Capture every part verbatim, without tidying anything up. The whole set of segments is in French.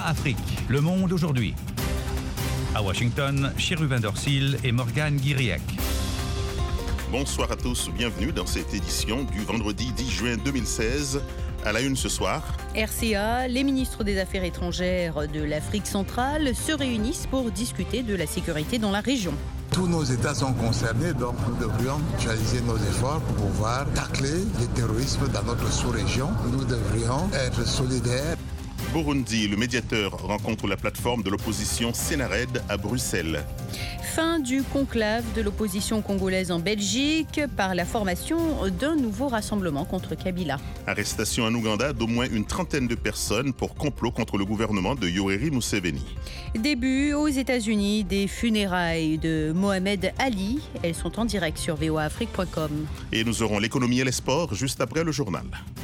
Afrique, le monde aujourd'hui. À Washington, Cherubin Dorsil et Morgane Guiriac. Bonsoir à tous, bienvenue dans cette édition du vendredi dix juin deux mille seize. À la une ce soir, R C A, les ministres des Affaires étrangères de l'Afrique centrale se réunissent pour discuter de la sécurité dans la région. Tous nos États sont concernés, donc nous devrions mutualiser nos efforts pour pouvoir tacler le terrorisme dans notre sous-région. Nous devrions être solidaires. Burundi, le médiateur rencontre la plateforme de l'opposition Sénared à Bruxelles. Fin du conclave de l'opposition congolaise en Belgique par la formation d'un nouveau rassemblement contre Kabila. Arrestation en Ouganda d'au moins une trentaine de personnes pour complot contre le gouvernement de Yoweri Museveni. Début aux États-Unis des funérailles de Mohamed Ali. Elles sont en direct sur v o a afrique point com. Et nous aurons l'économie et les sports juste après le journal.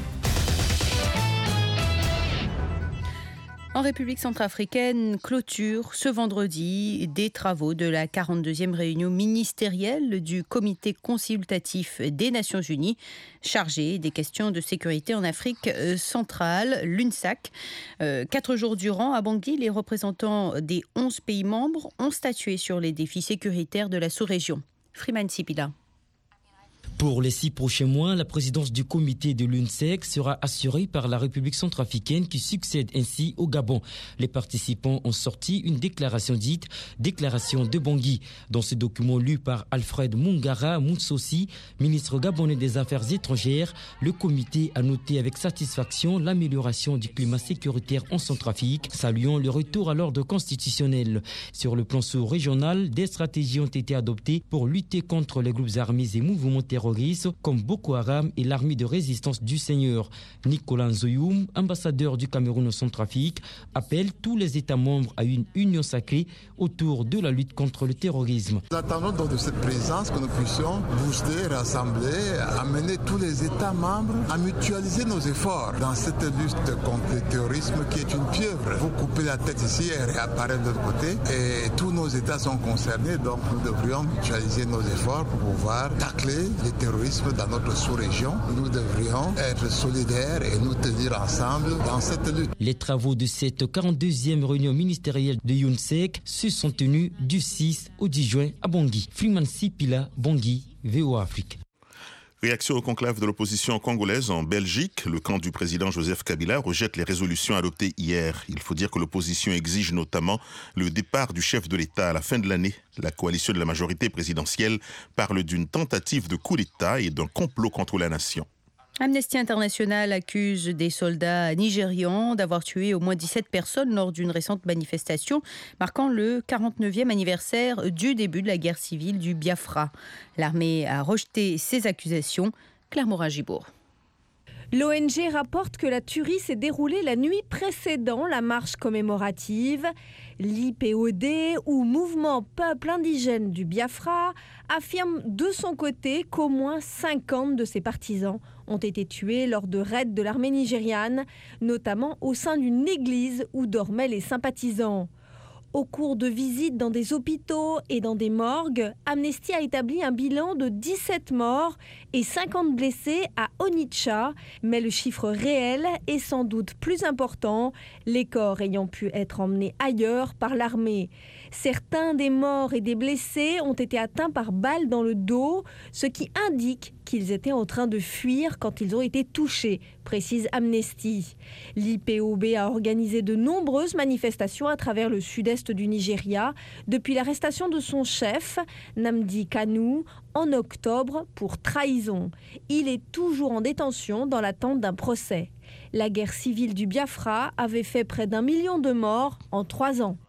En République centrafricaine, clôture ce vendredi des travaux de la quarante-deuxième réunion ministérielle du Comité consultatif des Nations Unies chargé des questions de sécurité en Afrique centrale, l'U N S A C. Euh, quatre jours durant, à Bangui, les représentants des onze pays membres ont statué sur les défis sécuritaires de la sous-région. Freeman Sipila. Pour les six prochains mois, la présidence du comité de l'U N S A C sera assurée par la République centrafricaine qui succède ainsi au Gabon. Les participants ont sorti une déclaration dite « Déclaration de Bangui ». Dans ce document lu par Alfred Mungara Moussossi, ministre gabonais des Affaires étrangères, le comité a noté avec satisfaction l'amélioration du climat sécuritaire en Centrafrique, saluant le retour à l'ordre constitutionnel. Sur le plan sous-régional, des stratégies ont été adoptées pour lutter contre les groupes armés et mouvements terroristes comme Boko Haram et l'armée de résistance du Seigneur. Nicolas Nzoyoum, ambassadeur du Cameroun au Centrafrique, appelle tous les États membres à une union sacrée autour de la lutte contre le terrorisme. Nous attendons donc de cette présence que nous puissions booster, rassembler, amener tous les États membres à mutualiser nos efforts dans cette lutte contre le terrorisme qui est une pieuvre. Vous coupez la tête ici et réapparaît de l'autre côté et tous nos États sont concernés, donc nous devrions mutualiser nos efforts pour pouvoir tacler les terrorisme dans notre sous-région. Nous devrions être solidaires et nous tenir ensemble dans cette lutte. Les travaux de cette quarante-deuxième réunion ministérielle de l'U N S A C se sont tenus du six au dix juin à Bangui. Freeman Sipila, Bangui, V O A Afrique. Réaction au conclave de l'opposition congolaise en Belgique. Le camp du président Joseph Kabila rejette les résolutions adoptées hier. Il faut dire que l'opposition exige notamment le départ du chef de l'État à la fin de l'année. La coalition de la majorité présidentielle parle d'une tentative de coup d'État et d'un complot contre la nation. Amnesty International accuse des soldats nigérians d'avoir tué au moins dix-sept personnes lors d'une récente manifestation marquant le quarante-neuvième anniversaire du début de la guerre civile du Biafra. L'armée a rejeté ces accusations. Claire Morin-Gibourg. L'O N G rapporte que la tuerie s'est déroulée la nuit précédant la marche commémorative. L'I P O D, ou Mouvement Peuple Indigène du Biafra, affirme de son côté qu'au moins cinquante de ses partisans ont été tués lors de raids de l'armée nigériane, notamment au sein d'une église où dormaient les sympathisants. Au cours de visites dans des hôpitaux et dans des morgues, Amnesty a établi un bilan de dix-sept morts et cinquante blessés à Onitsha. Mais le chiffre réel est sans doute plus important, les corps ayant pu être emmenés ailleurs par l'armée. Certains des morts et des blessés ont été atteints par balles dans le dos, ce qui indique qu'ils étaient en train de fuir quand ils ont été touchés, précise Amnesty. L'I P O B a organisé de nombreuses manifestations à travers le sud-est du Nigeria depuis l'arrestation de son chef, Nnamdi Kanu, en octobre pour trahison. Il est toujours en détention dans l'attente d'un procès. La guerre civile du Biafra avait fait près d'un million de morts en trois ans.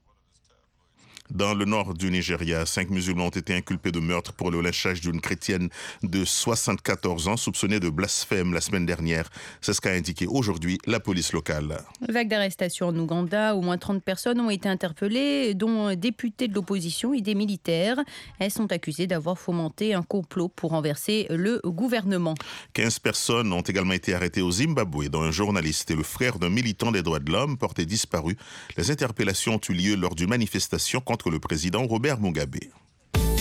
Dans le nord du Nigeria, cinq musulmans ont été inculpés de meurtre pour le lynchage d'une chrétienne de soixante-quatorze ans soupçonnée de blasphème la semaine dernière. C'est ce qu'a indiqué aujourd'hui la police locale. Vague d'arrestations en Ouganda. Au moins trente personnes ont été interpellées, dont un député de l'opposition et des militaires. Elles sont accusées d'avoir fomenté un complot pour renverser le gouvernement. quinze personnes ont également été arrêtées au Zimbabwe, dont un journaliste et le frère d'un militant des droits de l'homme porté disparu. Les interpellations ont eu lieu lors d'une manifestation contre le président Robert Mugabe.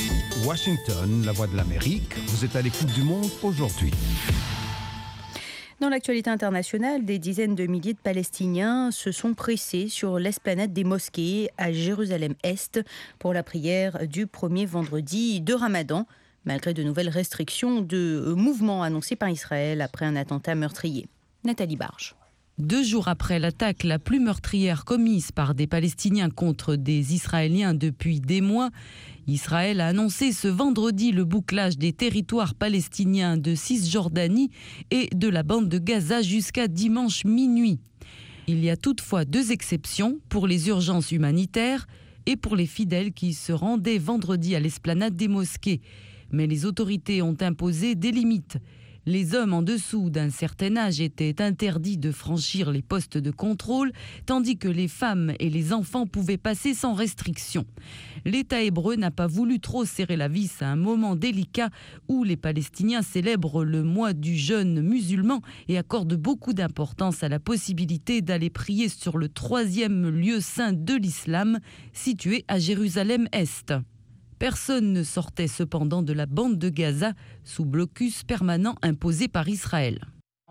Washington, la voix de l'Amérique, vous êtes à l'écoute du monde aujourd'hui. Dans l'actualité internationale, des dizaines de milliers de Palestiniens se sont pressés sur l'esplanade des mosquées à Jérusalem-Est pour la prière du premier vendredi de Ramadan, malgré de nouvelles restrictions de mouvements annoncés par Israël après un attentat meurtrier. Nathalie Barge. Deux jours après l'attaque la plus meurtrière commise par des Palestiniens contre des Israéliens depuis des mois, Israël a annoncé ce vendredi le bouclage des territoires palestiniens de Cisjordanie et de la bande de Gaza jusqu'à dimanche minuit. Il y a toutefois deux exceptions pour les urgences humanitaires et pour les fidèles qui se rendaient vendredi à l'esplanade des mosquées. Mais les autorités ont imposé des limites. Les hommes en dessous d'un certain âge étaient interdits de franchir les postes de contrôle, tandis que les femmes et les enfants pouvaient passer sans restriction. L'État hébreu n'a pas voulu trop serrer la vis à un moment délicat où les Palestiniens célèbrent le mois du jeûne musulman et accordent beaucoup d'importance à la possibilité d'aller prier sur le troisième lieu saint de l'islam, situé à Jérusalem-Est. Personne ne sortait cependant de la bande de Gaza sous blocus permanent imposé par Israël.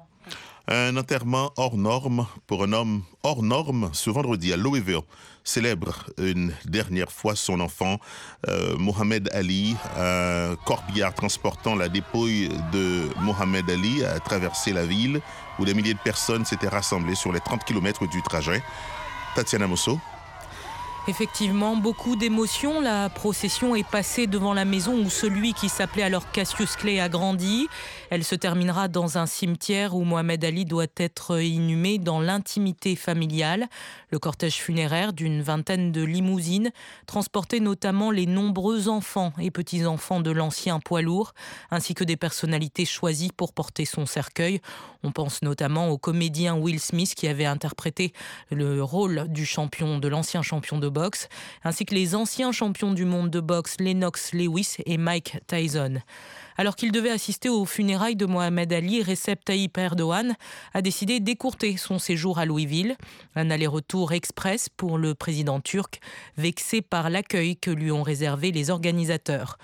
Un enterrement hors norme pour un homme hors norme ce vendredi à Louisville célèbre une dernière fois son enfant, euh, Mohamed Ali. Un corbillard transportant la dépouille de Mohamed Ali a traversé la ville où des milliers de personnes s'étaient rassemblées sur les trente kilomètres du trajet. Tatiana Mosso. Effectivement, beaucoup d'émotions. La procession est passée devant la maison où celui qui s'appelait alors Cassius Clay a grandi. Elle se terminera dans un cimetière où Mohamed Ali doit être inhumé dans l'intimité familiale. Le cortège funéraire d'une vingtaine de limousines transportait notamment les nombreux enfants et petits-enfants de l'ancien poids lourd, ainsi que des personnalités choisies pour porter son cercueil. On pense notamment au comédien Will Smith qui avait interprété le rôle du champion, de l'ancien champion de boxe, ainsi que les anciens champions du monde de boxe Lennox Lewis et Mike Tyson. Alors qu'il devait assister aux funérailles de Mohamed Ali, Recep Tayyip Erdogan a décidé d'écourter son séjour à Louisville. Un aller-retour express pour le président turc, vexé par l'accueil que lui ont réservé les organisateurs.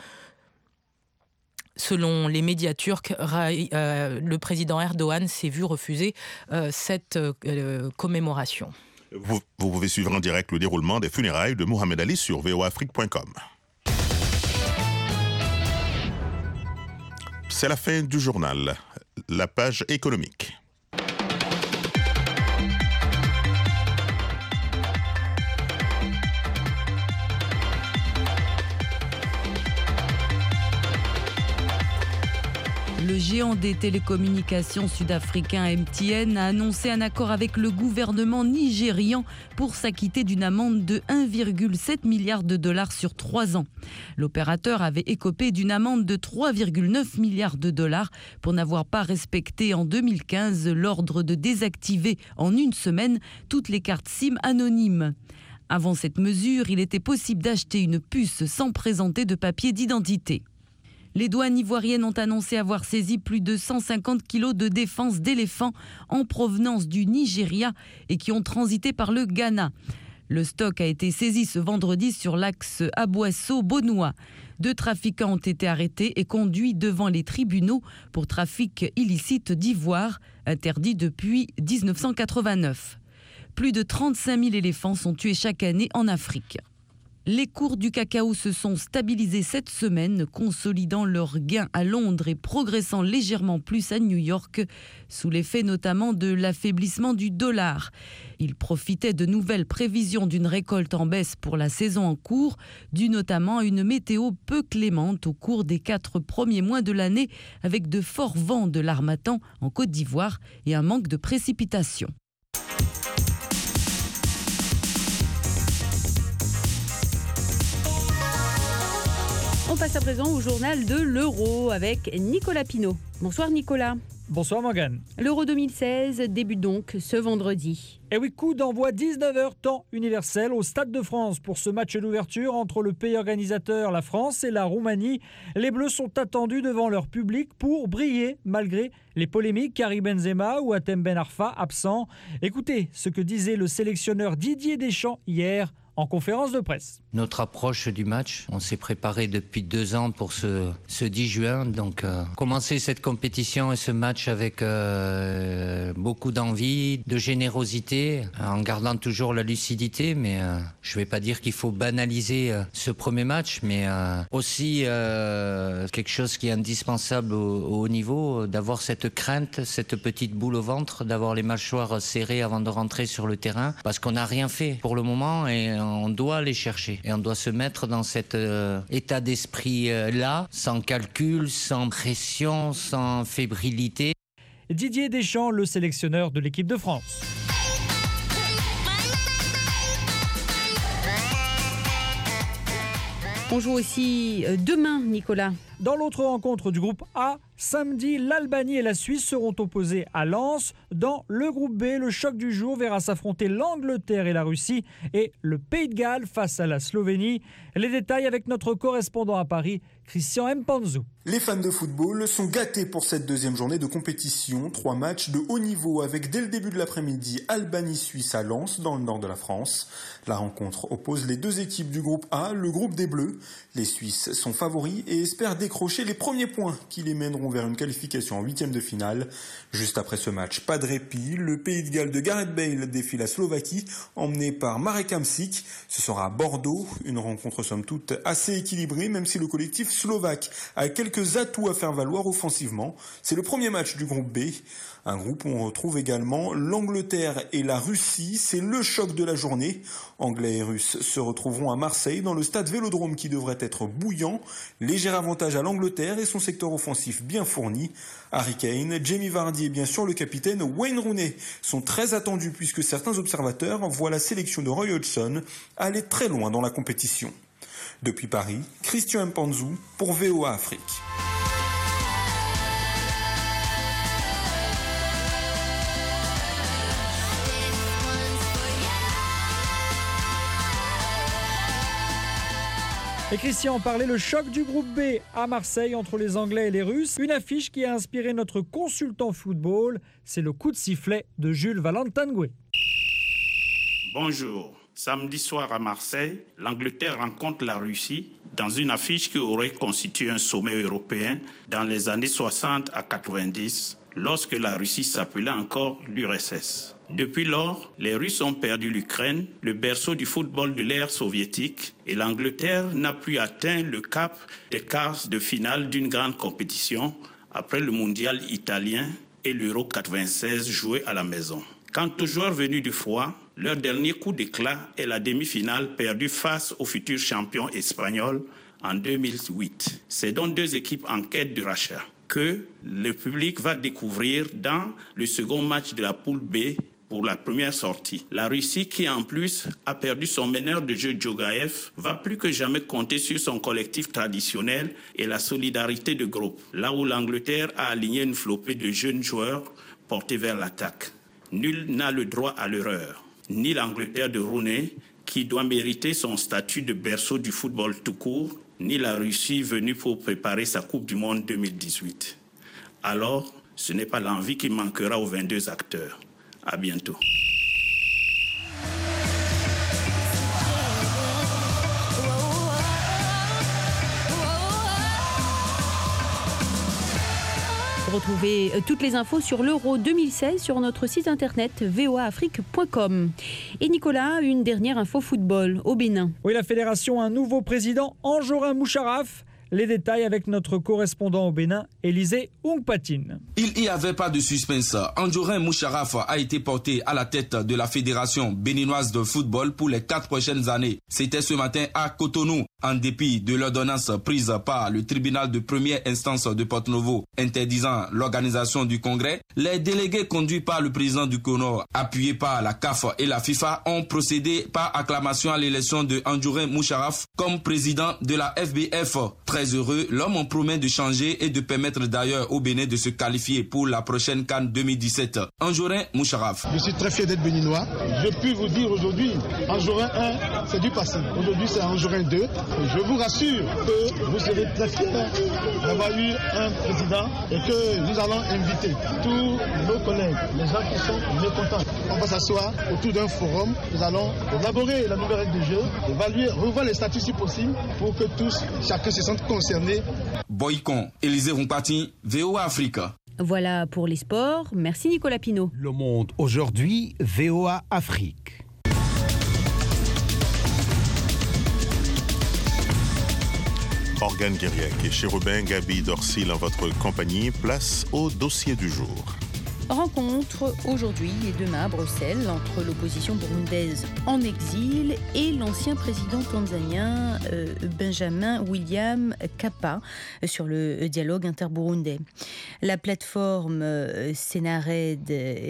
Selon les médias turcs, euh, le président Erdogan s'est vu refuser euh, cette euh, commémoration. Vous, vous pouvez suivre en direct le déroulement des funérailles de Mohamed Ali sur v o afrique point com. C'est la fin du journal. La page économique. Le géant des télécommunications sud-africain M T N a annoncé un accord avec le gouvernement nigérian pour s'acquitter d'une amende de un virgule sept milliard de dollars sur trois ans. L'opérateur avait écopé d'une amende de trois virgule neuf milliards de dollars pour n'avoir pas respecté en deux mille quinze l'ordre de désactiver en une semaine toutes les cartes SIM anonymes. Avant cette mesure, il était possible d'acheter une puce sans présenter de papier d'identité. Les douanes ivoiriennes ont annoncé avoir saisi plus de cent cinquante kilos de défense d'éléphants en provenance du Nigeria et qui ont transité par le Ghana. Le stock a été saisi ce vendredi sur l'axe Aboisseau-Bonois. Deux trafiquants ont été arrêtés et conduits devant les tribunaux pour trafic illicite d'ivoire, interdit depuis dix-neuf cent quatre-vingt-neuf. Plus de trente-cinq mille éléphants sont tués chaque année en Afrique. Les cours du cacao se sont stabilisés cette semaine, consolidant leurs gains à Londres et progressant légèrement plus à New York, sous l'effet notamment de l'affaiblissement du dollar. Ils profitaient de nouvelles prévisions d'une récolte en baisse pour la saison en cours, due notamment à une météo peu clémente au cours des quatre premiers mois de l'année, avec de forts vents de l'harmattan en Côte d'Ivoire et un manque de précipitations. On passe à présent au journal de l'Euro avec Nicolas Pinault. Bonsoir Nicolas. Bonsoir Morgane. L'Euro deux mille seize débute donc ce vendredi. Et oui, coup d'envoi dix-neuf heures temps universel au Stade de France pour ce match d'ouverture entre le pays organisateur, la France, et la Roumanie. Les Bleus sont attendus devant leur public pour briller malgré les polémiques. Karim Benzema ou Hatem Ben Arfa absents. Écoutez ce que disait le sélectionneur Didier Deschamps hier en conférence de presse. Notre approche du match, on s'est préparé depuis deux ans pour ce, ce dix juin. Donc euh, commencer cette compétition et ce match avec euh, beaucoup d'envie, de générosité, en gardant toujours la lucidité. Mais euh, je ne vais pas dire qu'il faut banaliser euh, ce premier match, mais euh, aussi euh, quelque chose qui est indispensable au, au haut niveau, d'avoir cette crainte, cette petite boule au ventre, d'avoir les mâchoires serrées avant de rentrer sur le terrain, parce qu'on n'a rien fait pour le moment et on doit aller chercher. Et on doit se mettre dans cet euh, état d'esprit-là, euh, sans calcul, sans pression, sans fébrilité. Didier Deschamps, le sélectionneur de l'équipe de France. On joue aussi demain, Nicolas. Dans l'autre rencontre du groupe A, samedi, l'Albanie et la Suisse seront opposés à Lens. Dans le groupe B, le choc du jour verra s'affronter l'Angleterre et la Russie et le Pays de Galles face à la Slovénie. Les détails avec notre correspondant à Paris, Christian Mpanzou. Les fans de football sont gâtés pour cette deuxième journée de compétition. Trois matchs de haut niveau avec dès le début de l'après-midi Albanie-Suisse à Lens dans le nord de la France. La rencontre oppose les deux équipes du groupe A, le groupe des Bleus. Les Suisses sont favoris et espèrent décrocher les premiers points qui les mèneront vers une qualification en huitième de finale. Juste après ce match, pas de répit. Le Pays de Galles de Gareth Bale défie la Slovaquie, emmené par Marek Hamsik. Ce sera à Bordeaux, une rencontre somme toute assez équilibrée, même si le collectif slovaque a quelques atouts à faire valoir offensivement. C'est le premier match du groupe B. Un groupe où on retrouve également l'Angleterre et la Russie. C'est le choc de la journée. Anglais et Russes se retrouveront à Marseille dans le stade Vélodrome qui devrait être bouillant. Léger avantage à l'Angleterre et son secteur offensif bien fourni. Harry Kane, Jamie Vardy et bien sûr le capitaine Wayne Rooney sont très attendus puisque certains observateurs voient la sélection de Roy Hodgson aller très loin dans la compétition. Depuis Paris, Christian Mpanzou pour V O A Afrique. Et Christian parlait le choc du groupe B à Marseille entre les Anglais et les Russes. Une affiche qui a inspiré notre consultant football. C'est le coup de sifflet de Jules Valentin-Goué. Bonjour. Samedi soir à Marseille, l'Angleterre rencontre la Russie dans une affiche qui aurait constitué un sommet européen dans les années soixante à quatre-vingt-dix, lorsque la Russie s'appelait encore l'U R S S. Depuis lors, les Russes ont perdu l'Ukraine, le berceau du football de l'ère soviétique, et l'Angleterre n'a plus atteint le cap des quarts de finale d'une grande compétition après le mondial italien et l'Euro quatre-vingt-seize joué à la maison. Quant aux joueurs venus du froid, leur dernier coup d'éclat est la demi-finale perdue face aux futurs champions espagnols en deux mille huit. C'est donc deux équipes en quête de rachat que le public va découvrir dans le second match de la poule B pour la première sortie. La Russie, qui en plus a perdu son meneur de jeu Djogaev, va plus que jamais compter sur son collectif traditionnel et la solidarité de groupe, là où l'Angleterre a aligné une flopée de jeunes joueurs portés vers l'attaque. Nul n'a le droit à l'erreur, ni l'Angleterre de Rooney, qui doit mériter son statut de berceau du football tout court, ni la Russie venue pour préparer sa Coupe du Monde deux mille dix-huit. Alors, ce n'est pas l'envie qui manquera aux vingt-deux acteurs. À bientôt. Retrouvez toutes les infos sur l'Euro deux mille seize sur notre site internet v o a afrique point com. Et Nicolas, une dernière info football au Bénin. Oui, la fédération a un nouveau président, Anjorin Moucharaf. Les détails avec notre correspondant au Bénin, Élisée Oungpatine. Il n'y avait pas de suspense. Anjorin Moucharaf a été porté à la tête de la Fédération béninoise de football pour les quatre prochaines années. C'était ce matin à Cotonou, en dépit de l'ordonnance prise par le tribunal de première instance de Porto-Novo interdisant l'organisation du congrès. Les délégués conduits par le président du Conor, appuyés par la C A F et la FIFA, ont procédé par acclamation à l'élection de Anjorin Moucharaf comme président de la F B F. Très heureux, l'homme en promet de changer et de permettre d'ailleurs au Bénin de se qualifier pour la prochaine CAN deux mille dix-sept. Anjorin Moucharaf. Je suis très fier d'être béninois. Je puis vous dire aujourd'hui, Anjorin un, c'est du passé. Aujourd'hui, c'est Anjorin deux. Je vous rassure que vous serez très fiers d'avoir eu un président et que nous allons inviter tous nos collègues, les gens qui sont mécontents. On va s'asseoir autour d'un forum. Nous allons élaborer la nouvelle règle du jeu, évaluer, revoir les statuts si possible pour que tous, chacun se sente concerné. Boycon, Élisée Rompati, V O A Afrique. Voilà pour les sports. Merci Nicolas Pinault. Le Monde aujourd'hui, V O A Afrique. Morgane Guériac et Chérubin Gabi Dorsil en votre compagnie. Place au dossier du jour. Rencontre aujourd'hui et demain à Bruxelles entre l'opposition burundaise en exil et l'ancien président tanzanien euh, Benjamin William Mkapa sur le dialogue interburundais. La plateforme euh, Senared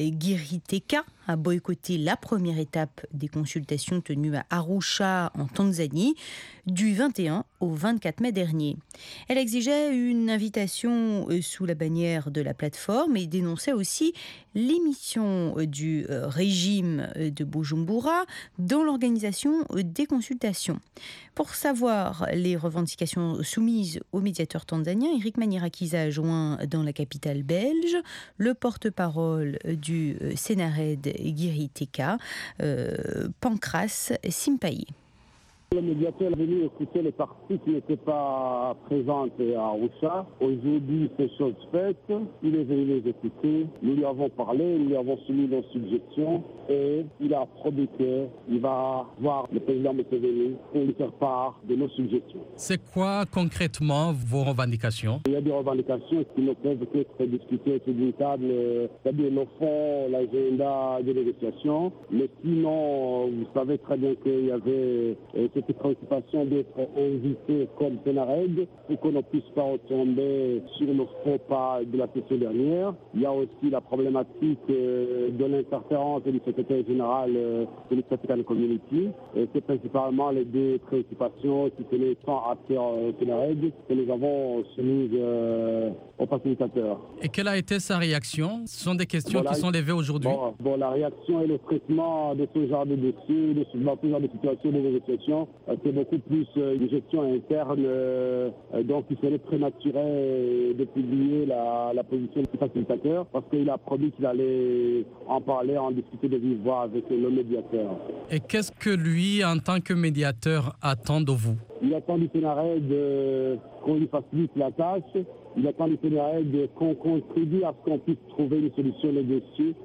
Giriteka a boycotté la première étape des consultations tenues à Arusha en Tanzanie du vingt et un au vingt-quatre mai dernier. Elle exigeait une invitation sous la bannière de la plateforme et dénonçait aussi l'émission du régime de Bujumbura dans l'organisation des consultations. Pour savoir les revendications soumises au médiateur tanzanien, Eric Manirakiza a joint dans la capitale belge le porte-parole du Senared Giriteka, euh, Pancras Simpaye. Le médiateur est venu écouter les parties qui n'étaient pas présentes à Arusha. Aujourd'hui, c'est chose faite. Il est venu les écouter. Nous lui avons parlé, nous lui avons soumis nos suggestions et il a approuvé qu'il va voir le président Museveni pour lui faire part de nos suggestions. C'est quoi concrètement vos revendications? Il y a des revendications qui ne peuvent qu'être discutées sur une table, c'est-à-dire le fond, l'agenda de négociation. Mais sinon, vous savez très bien qu'il y avait cette préoccupation d'être invité comme Senared pour qu'on ne puisse pas retomber sur le faux pas de la session dernière. Il y a aussi la problématique de l'interférence du secrétaire général de l'East African Community. Et c'est principalement les deux préoccupations qui tenaient tant à Senared que nous avons soumises euh, au facilitateur. Et quelle a été sa réaction? Ce sont des questions bon, qui la, sont levées aujourd'hui. Bon, bon, la réaction et le traitement de ce genre de dossier, de ce, dans ce genre de situation de négociation, c'est beaucoup plus euh, une gestion interne, euh, donc il serait prématuré de publier la, la position du facilitateur parce qu'il a promis qu'il allait en parler, en discuter de vive voix avec le médiateur. Et qu'est-ce que lui, en tant que médiateur, attend de vous? Il attend du Senared euh, qu'on lui facilite la tâche, il attend du Senared qu'on contribue à ce qu'on puisse trouver une solution négociée.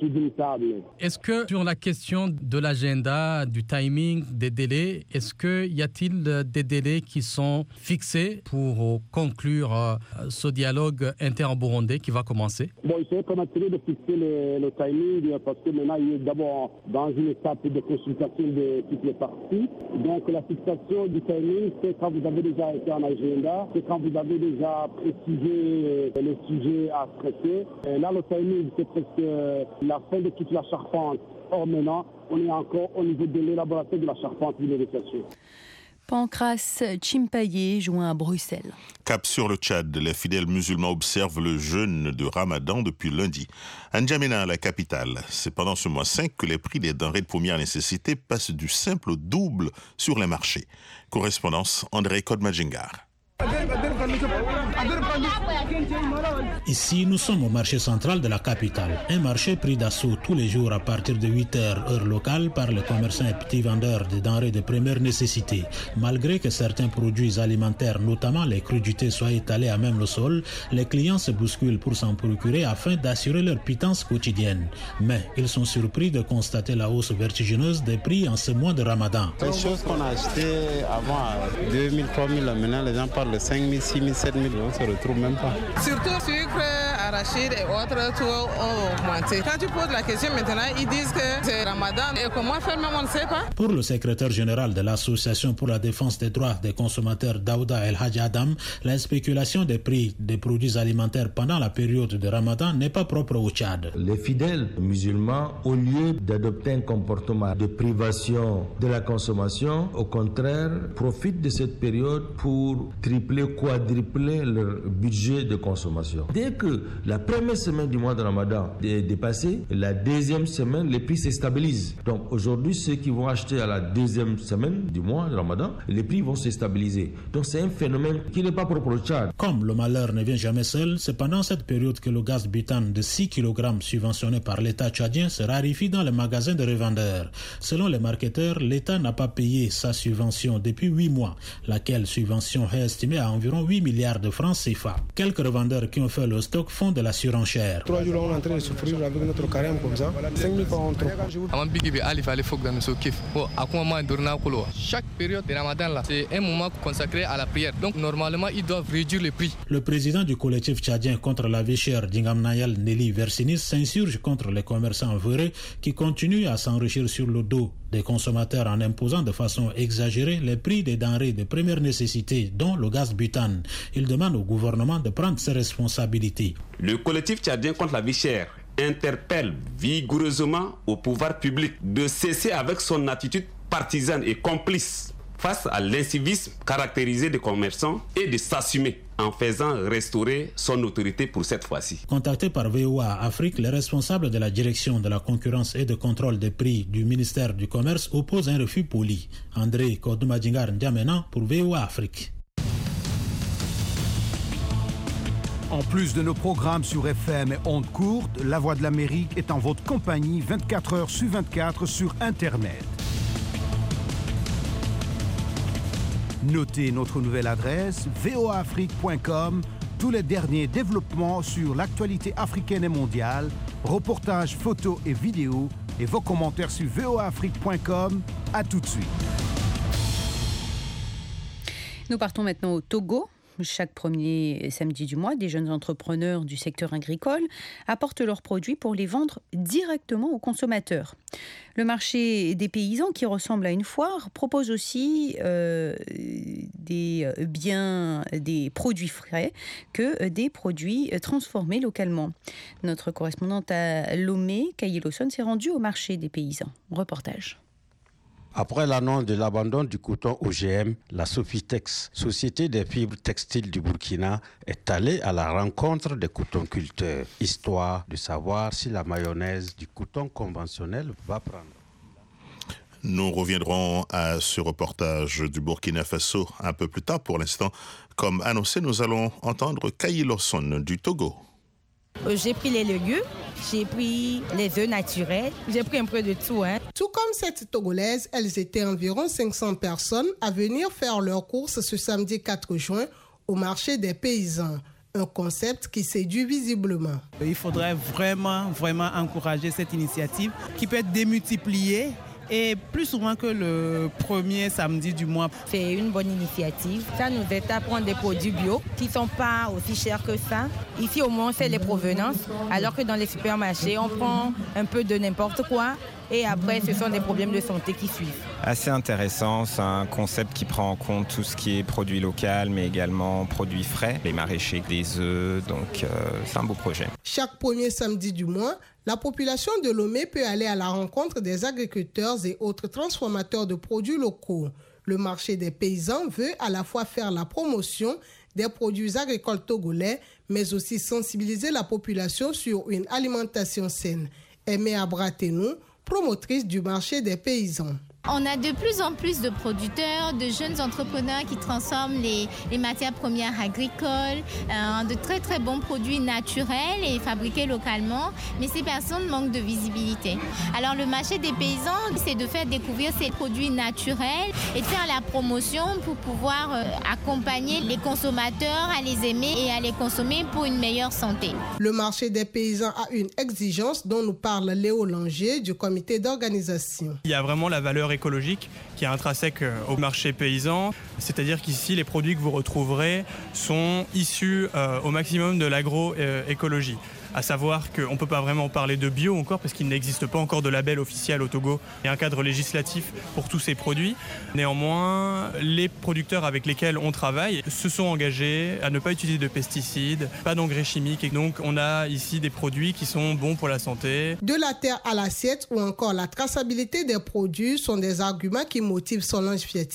Est-ce que sur la question de l'agenda, du timing, des délais, est-ce qu'il y a-t-il des délais qui sont fixés pour conclure ce dialogue inter-burundais qui va commencer? Bon, il serait prématuré de fixer le, le timing parce que maintenant il est d'abord dans une étape de consultation de toutes les parties. Donc la fixation du timing, c'est quand vous avez déjà été en agenda, c'est quand vous avez déjà précisé le sujet à traiter. Et là, le timing, c'est presque la fin de toute la charpente. Or maintenant, on est encore au niveau de l'élaboration de la charpente de négociation. Pancras Chimpaye, joint à Bruxelles. Cap sur le Tchad, les fidèles musulmans observent le jeûne de Ramadan depuis lundi. À N'Djamena, la capitale, c'est pendant ce mois cinq que les prix des denrées de première nécessité passent du simple au double sur les marchés. Correspondance André Kodmadjingar. Ici, nous sommes au marché central de la capitale. Un marché pris d'assaut tous les jours à partir de huit heures heure locale par les commerçants et petits vendeurs de denrées de première nécessité. Malgré que certains produits alimentaires, notamment les crudités, soient étalés à même le sol, les clients se bousculent pour s'en procurer afin d'assurer leur pitance quotidienne. Mais ils sont surpris de constater la hausse vertigineuse des prix en ce mois de Ramadan. Les choses qu'on a achetées avant à deux mille, trois mille, maintenant les gens parlent de cinq mille, six mille, sept mille, on ne se retrouve même pas. Surtout sucre, arachide et autres, tout ont augmenté. Quand tu poses la question maintenant, ils disent que c'est Ramadan et comment faire même on ne sait pas. Pour le secrétaire général de l'Association pour la défense des droits des consommateurs Daouda El Hadj Adam, la spéculation des prix des produits alimentaires pendant la période de Ramadan n'est pas propre au Tchad. Les fidèles musulmans, au lieu d'adopter un comportement de privation de la consommation, au contraire, profitent de cette période pour tripler, quadrupler leur budget de consommation. Dès que La première semaine du mois de Ramadan est dépassée, la deuxième semaine, les prix se stabilisent. Donc aujourd'hui, ceux qui vont acheter à la deuxième semaine du mois de Ramadan, les prix vont se stabiliser. Donc c'est un phénomène qui n'est pas propre au Tchad. Comme le malheur ne vient jamais seul, c'est pendant cette période que le gaz butane de six kilogrammes subventionné par l'État tchadien se raréfie dans les magasins de revendeurs. Selon les marketeurs, l'État n'a pas payé sa subvention depuis huit mois, laquelle subvention est estimée à environ huit milliards de francs C F A. Quelques revendeurs qui ont fait le stock font de la surenchère. Trois jours, on est en train de souffrir avec notre carême comme ça. cinq mille francs trop. Chaque période de Ramadan, là, c'est un moment consacré à la prière. Donc normalement, ils doivent réduire les prix. Le président du collectif tchadien contre la vie chère, Dingam Nayal Nelly Versinis, s'insurge contre les commerçants véreux qui continuent à s'enrichir sur le dos des consommateurs en imposant de façon exagérée les prix des denrées de première nécessité, dont le gaz butane. Il demande au gouvernement de prendre ses responsabilités. Le collectif tchadien contre la vie chère interpelle vigoureusement au pouvoir public de cesser avec son attitude partisane et complice face à l'incivisme caractérisé des commerçants et de s'assumer en faisant restaurer son autorité pour cette fois-ci. Contacté par V O A Afrique, les responsables de la direction de la concurrence et de contrôle des prix du ministère du Commerce opposent un refus poli. André Kodoumadjingar Ndiamena pour V O A Afrique. En plus de nos programmes sur F M et ondes courtes, La Voix de l'Amérique est en votre compagnie vingt-quatre heures sur vingt-quatre sur Internet. Notez notre nouvelle adresse v o a afrique point com, tous les derniers développements sur l'actualité africaine et mondiale, reportages, photos et vidéos, et vos commentaires sur v o a afrique point com. À tout de suite. Nous partons maintenant au Togo. Chaque premier samedi du mois, des jeunes entrepreneurs du secteur agricole apportent leurs produits pour les vendre directement aux consommateurs. Le marché des paysans, qui ressemble à une foire, propose aussi euh, des biens, des produits frais que des produits transformés localement. Notre correspondante à Lomé, Kayi Lawson, s'est rendue au marché des paysans. Reportage. Après l'annonce de l'abandon du coton O G M, la Sofitex, Société des fibres textiles du Burkina, est allée à la rencontre des cotonculteurs, histoire de savoir si la mayonnaise du coton conventionnel va prendre. Nous reviendrons à ce reportage du Burkina Faso un peu plus tard. Pour l'instant, comme annoncé, nous allons entendre Kayi Lawson du Togo. J'ai pris les légumes, j'ai pris les œufs naturels, j'ai pris un peu de tout. Hein. Tout comme cette Togolaise, elles étaient environ cinq cents personnes à venir faire leurs courses ce samedi quatre juin au marché des paysans. Un concept qui séduit visiblement. Il faudrait vraiment, vraiment encourager cette initiative qui peut être démultipliée. Et plus souvent que le premier samedi du mois. C'est une bonne initiative. Ça nous aide à prendre des produits bio qui ne sont pas aussi chers que ça. Ici, au moins, on sait les provenances, alors que dans les supermarchés, on prend un peu de n'importe quoi. Et après, ce sont des problèmes de santé qui suivent. Assez intéressant, c'est un concept qui prend en compte tout ce qui est produit local, mais également produits frais, les maraîchers, des œufs, donc euh, c'est un beau projet. Chaque premier samedi du mois, la population de Lomé peut aller à la rencontre des agriculteurs et autres transformateurs de produits locaux. Le marché des paysans veut à la fois faire la promotion des produits agricoles togolais, mais aussi sensibiliser la population sur une alimentation saine. Aimée Abratenou, promotrice du marché des paysans. On a de plus en plus de producteurs, de jeunes entrepreneurs qui transforment les, les matières premières agricoles en euh, de très très bons produits naturels et fabriqués localement, mais ces personnes manquent de visibilité. Alors le marché des paysans, c'est de faire découvrir ces produits naturels et de faire la promotion pour pouvoir euh, accompagner les consommateurs à les aimer et à les consommer pour une meilleure santé. Le marché des paysans a une exigence dont nous parle Léo Langer du comité d'organisation. Il y a vraiment la valeur écologique qui est intrinsèque au marché paysan, c'est-à-dire qu'ici les produits que vous retrouverez sont issus euh, au maximum de l'agroécologie. À savoir qu'on ne peut pas vraiment parler de bio encore parce qu'il n'existe pas encore de label officiel au Togo. Il y a un cadre législatif pour tous ces produits. Néanmoins, les producteurs avec lesquels on travaille se sont engagés à ne pas utiliser de pesticides, pas d'engrais chimiques. Et donc on a ici des produits qui sont bons pour la santé. De la terre à l'assiette ou encore la traçabilité des produits sont des arguments qui motivent Solange Fiati,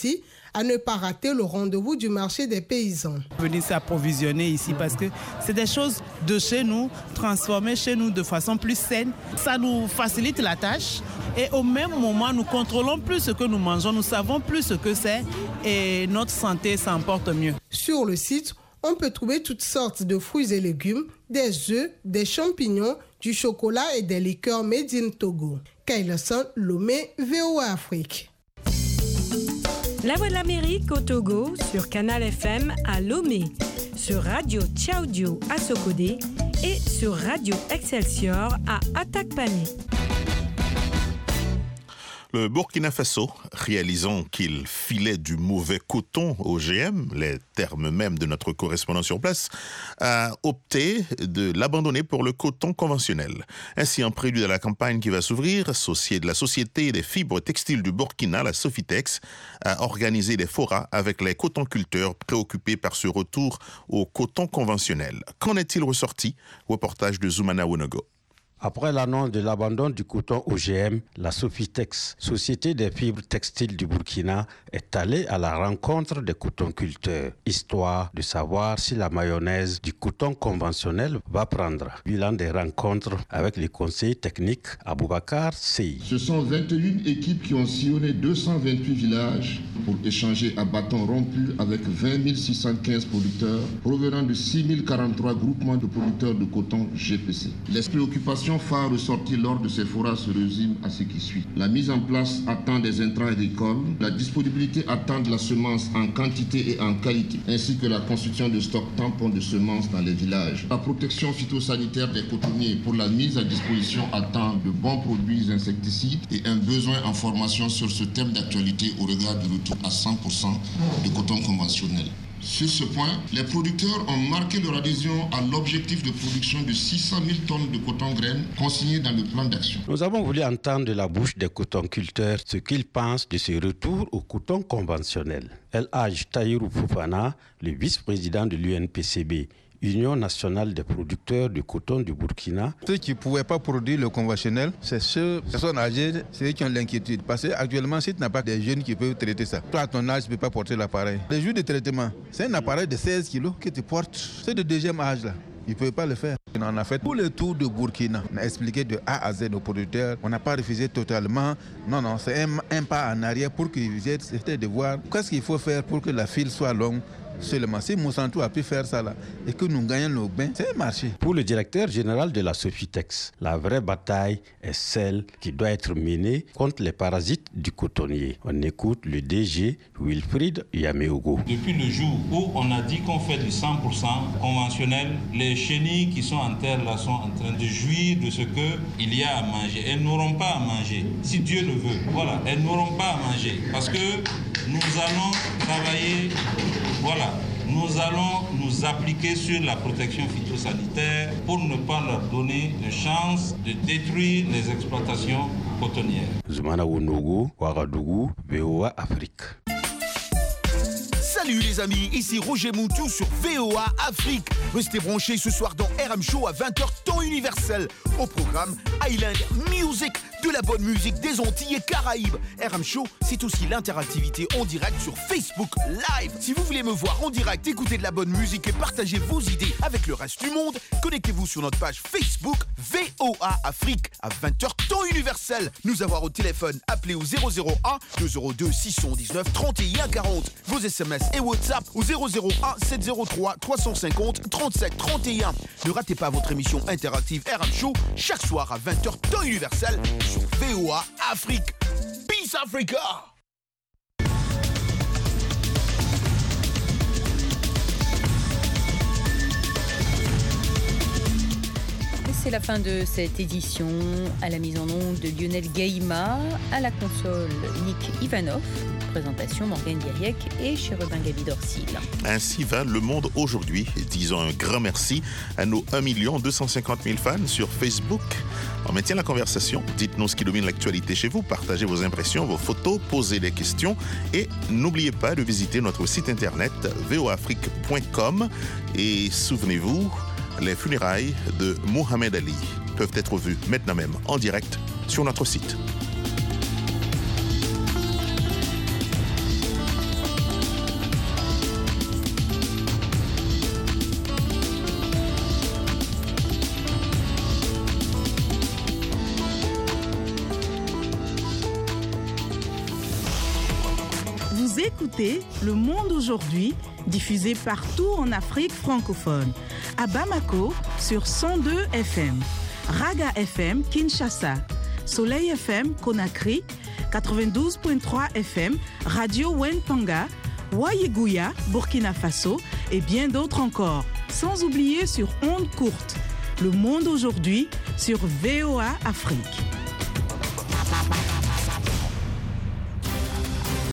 à ne pas rater le rendez-vous du marché des paysans. Venir s'approvisionner ici parce que c'est des choses de chez nous, transformées chez nous de façon plus saine. Ça nous facilite la tâche et au même moment, nous contrôlons plus ce que nous mangeons, nous savons plus ce que c'est et notre santé s'en porte mieux. Sur le site, on peut trouver toutes sortes de fruits et légumes, des œufs, des champignons, du chocolat et des liqueurs made in Togo. Kailason, Lomé, V O A Afrique. La Voix de l'Amérique au Togo sur Canal F M à Lomé, sur Radio Tchaoudio à Sokodé et sur Radio Excelsior à Atakpané. Le Burkina Faso, réalisant qu'il filait du mauvais coton O G M, les termes mêmes de notre correspondant sur place, a opté de l'abandonner pour le coton conventionnel. Ainsi, en prélude à la campagne qui va s'ouvrir, la Société des fibres textiles du Burkina, la Sofitex, a organisé des forats avec les cotonculteurs préoccupés par ce retour au coton conventionnel. Qu'en est-il ressorti? Reportage de Zoumana Wonogo. Après l'annonce de l'abandon du coton O G M, la Sofitex, Société des fibres textiles du Burkina, est allée à la rencontre des cotonculteurs, histoire de savoir si la mayonnaise du coton conventionnel va prendre. Bilan des rencontres avec les conseillers techniques Aboubakar Sey. Ce sont vingt et une équipes qui ont sillonné deux cent vingt-huit villages pour échanger à bâton rompu avec vingt mille six cent quinze producteurs provenant de six mille quarante-trois groupements de producteurs de coton G P C. Les préoccupations phare ressortie lors de ces forats se résume à ce qui suit. La mise en place à temps des intrants agricoles, la disponibilité à temps de la semence en quantité et en qualité, ainsi que la constitution de stocks tampons de semences dans les villages. La protection phytosanitaire des cotonniers pour la mise à disposition à temps de bons produits insecticides et un besoin en formation sur ce thème d'actualité au regard du retour à cent pour cent de coton conventionnel. Sur ce point, les producteurs ont marqué leur adhésion à l'objectif de production de six cent mille tonnes de coton-graines consigné dans le plan d'action. Nous avons voulu entendre de la bouche des cotonculteurs ce qu'ils pensent de ce retour au coton conventionnel. El Hadj Tahirou Fofana, le vice-président de l'U N P C B, Union nationale des producteurs de coton du Burkina. Ceux qui ne pouvaient pas produire le conventionnel, c'est ceux, les personnes âgées, c'est eux qui ont l'inquiétude. Parce qu'actuellement, si tu n'as pas des jeunes qui peuvent traiter ça, toi à ton âge, tu ne peux pas porter l'appareil. Les jours de traitement, c'est un appareil de seize kilos que tu portes. C'est de deuxième âge là. Ils ne pouvaient pas le faire. On en a fait tout le tour de Burkina. On a expliqué de A à Z aux producteurs. On n'a pas refusé totalement. Non, non, c'est un, un pas en arrière pour qu'ils aient de voir qu'est-ce qu'il faut faire pour que la file soit longue. Seulement, si Monsanto a pu faire ça là et que nous gagnons nos bains, c'est un marché. Pour le directeur général de la Sofitex, la vraie bataille est celle qui doit être menée contre les parasites du cotonnier. On écoute le D G Wilfried Yameogo. Depuis le jour où on a dit qu'on fait du cent pour cent conventionnel, les chenilles qui sont en terre là sont en train de jouir de ce qu'il y a à manger. Elles n'auront pas à manger, si Dieu le veut. Voilà, elles n'auront pas à manger parce que nous allons travailler, voilà. Nous allons nous appliquer sur la protection phytosanitaire pour ne pas leur donner de chance de détruire les exploitations cotonnières. Zoumana Wonogo, Ouagadougou, V O A Afrique. Salut les amis, ici Roger Moutou sur V O A Afrique. Restez branchés ce soir dans R M Show à vingt heures temps universel. Au programme Island Music, de la bonne musique des Antilles et Caraïbes. R M Show, c'est aussi l'interactivité en direct sur Facebook Live. Si vous voulez me voir en direct, écouter de la bonne musique et partager vos idées avec le reste du monde, connectez-vous sur notre page Facebook V O A Afrique à vingt heures temps universel. Nous avoir au téléphone, appelez au zéro zéro un deux zéro deux six un neuf trente et un quarante. Vos S M S et WhatsApp au zéro zéro un sept zéro trois trois cent cinquante trente-sept trente et un. Ne ratez pas votre émission interactive R M Show chaque soir à vingt heures temps universel sur V O A Afrique. Peace Africa! C'est la fin de cette édition. À la mise en onde de Lionel Gaïma, à la console Nick Ivanov, présentation Morgane Diriec et Chérubin Gaby Dorsil. Ainsi va le monde aujourd'hui. Disons un grand merci à nos un million deux cent cinquante mille fans sur Facebook. On maintient la conversation. Dites-nous ce qui domine l'actualité chez vous. Partagez vos impressions, vos photos, posez des questions. Et n'oubliez pas de visiter notre site internet v o afrique point com. Et souvenez-vous, les funérailles de Mohamed Ali peuvent être vues maintenant même en direct sur notre site. Vous écoutez Le Monde aujourd'hui, diffusé partout en Afrique francophone. À Bamako, sur cent deux F M. Raga F M, Kinshasa. Soleil F M, Conakry. quatre-vingt-douze virgule trois F M, Radio Wenpanga. Wayeguya, Burkina Faso. Et bien d'autres encore. Sans oublier sur ondes courtes. Le Monde aujourd'hui, sur V O A Afrique.